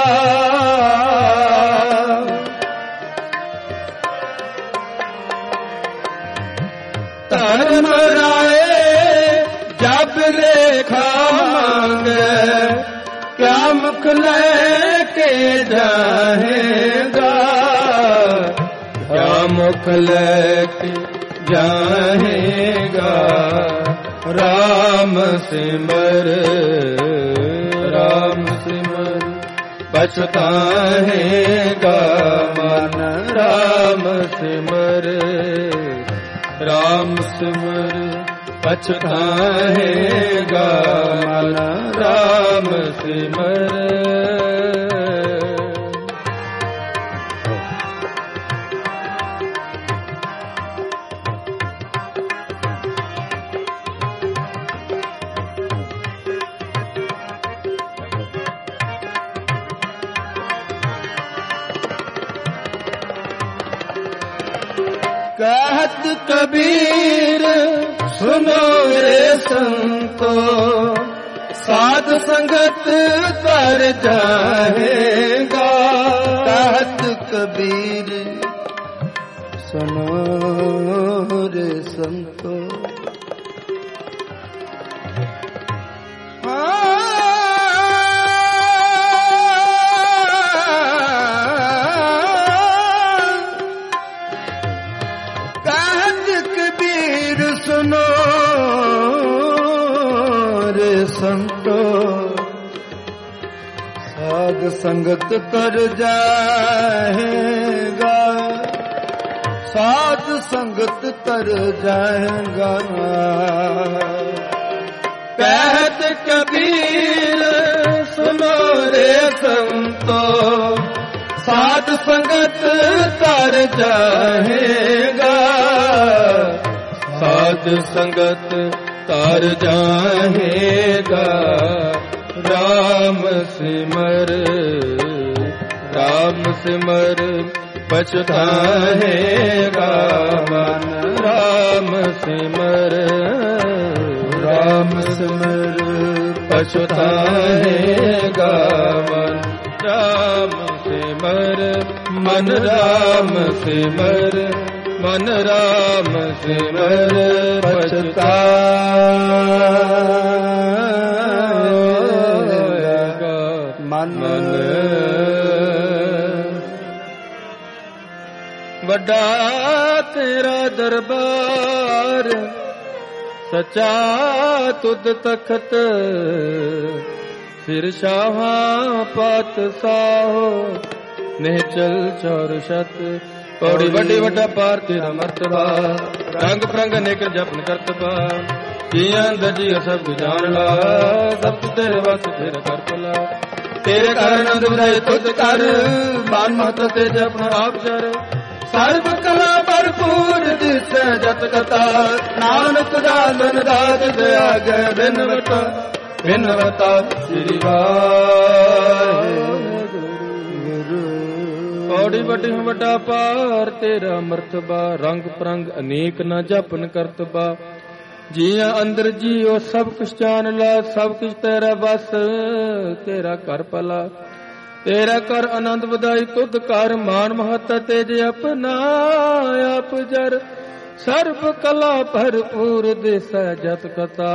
ਧਰਮ ਰਾਏ ਜਬ ਲੇਖਾ ਮੰਗੇ ਕਿਆ ਮੁਖ ਲੈ ਕੇ ਜਾਏਗਾ। क्या मुख लेके जाएगा राम सिमर राम सिमर पछताएगा मन राम सिमर राम सिमर पछताएगा मन राम सिमर। कहत कबीर सुनो रे संतो साध संगत तर जाएगा। कहत कबीर सुनो रे संतो संतो साध संगत कर जाएगा साध संगत कर जाएगा। कहत कबीर सुनो रे संतो साध संगत कर जाएगा साध संगत तर जाएगा। राम सिमर राम सिमर पछताएगा मन राम सिमर राम सिमर पछताएगा मन राम सिमर मन राम सिमर मन राम सिमर पछताएगा मन। ਵੱਡਾ ਤੇਰਾ ਦਰਬਾਰ ਸਚਾ ਤੁਧ ਤਖਤ ਸਿਰ ਸ਼ਾਹਾਂ ਪਾਤਸ਼ਾਹੋ ਨਿਹਚਲ ਚੌਰ ਸ਼ਤ। ਪੌੜੀ ਵੱਡੀ ਵੱਡਾ ਪਾਰ ਤੇਰਾ ਮਰਤਬਾ ਰੰਗ ਪ੍ਰੰਗ ਅਨੇਕ ਜਪਨ ਕਰਤਬਾ। ਜੀਆਂ ਅੰਦਰ ਜੀ ਸਭ ਜਾਣ ਲਾ ਸਭ ਤੇਰੇ ਵਸ ਤੇਰਾ ਕਰ ਭਲਾ। ਤੇਰੇ ਕਾਰਨ ਦੁਰਾਏ ਤੁਧ ਕਰ ਬਾਨ ਮਹਤ ਤੇ ਜਪਨ ਆਪ ਚਰ। ਸਰਬ ਕਲਾ ਭਰਪੂਰ ਜਿਸ ਜਤ ਕਤਾ ਨਾਨਕ ਦਾਨ ਦਾਤ ਦਿਆ ਗਏ ਬਿਨਵਤਾ ਬਿਨਵਤਾ ਸ੍ਰੀ ਵਾਹਿਗੁਰੂ। ਪੌੜੀ ਵੱਡੀ ਵੱਡਾ ਪਾਰ ਤੇਰਾ ਮਰਤਬਾ ਰੰਗ ਪ੍ਰੰਗ ਅਨੇਕ ਨਾ ਜਪਨ ਕਰਤਬਾ। ਜੀਆਂ ਅੰਦਰ ਜੀਓ ਸਭ ਕੁਛ ਜਾਣ ਲਾ ਸਭ ਕੁਛ ਤੇਰਾ ਬਸ ਤੇਰਾ ਕਰ ਭਲਾ। ਤੇਰਾ ਕਰ ਆਨੰਦ ਵਧਾਈ ਤੁਧ ਕਰ ਮਾਨ ਮਹਤ ਤੇਜ ਆਪਣਾ ਆਪ ਜਰ। ਸਰਬ ਕਲਾ ਭਰਪੂਰ ਦਿਸੈ ਜਤ ਕਤਾ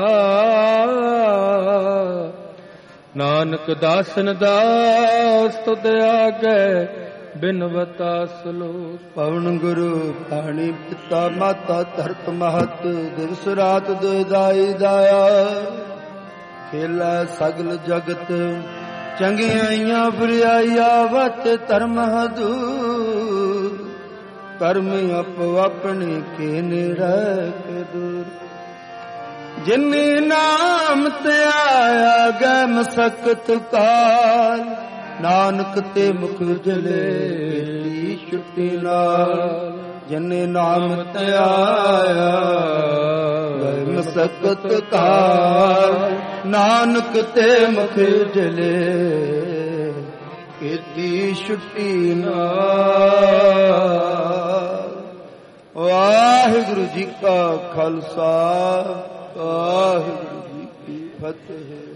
ਨਾਨਕ ਦਾਸਨ ਦਾਸ ਤੁਧ ਆਗੇ ਬਿਨਵਤਾ ਸਲੋਕ। ਪਵਨ ਗੁਰੂ ਪਾਣੀ ਪਿਤਾ ਮਾਤਾ ਧਰਤ ਮਹਤ ਦਿਵਸ ਰਾਤ ਦੁਇਦਾਈ ਦਾਇਆ। ਖੇਲਾ ਸਗਲ ਜਗਤ ਚੰਗਿਆਈਆਂ ਬੁਰਾਈਆਂ ਵਤ ਧਰਮ ਹਦੂਰ ਕਰਮ ਆਪੋ ਆਪਣੇ ਕੇ ਨਿਰਖ ਦੂਰ ਜਿਨੇ ਨਾਮ ਤੇ ਆਇਆ ਗੈ ਮਸਕਤ ਕਾਲ ਨਾਨਕ ਤੇ ਮੁਖ ਜਲੇ ਦੀ ਛੁੱਟੀ ਨਾਲ ਜਿਨੇ ਨਾਮ ਤੇ ਆਇਆ ਗੈ ਮਸਕਤ ਕਾਲ ਨਾਨਕ ਤੇ ਮੁਖ ਜਲੇ ਕੀਤੀ ਛੁੱਟੀ ਨਾਲ। ਵਾਹਿਗੁਰੂ ਜੀ ਕਾ ਖਾਲਸਾ ਵਾਹਿਗੁਰੂ ਜੀ ਕੀ ਫਤਿਹ।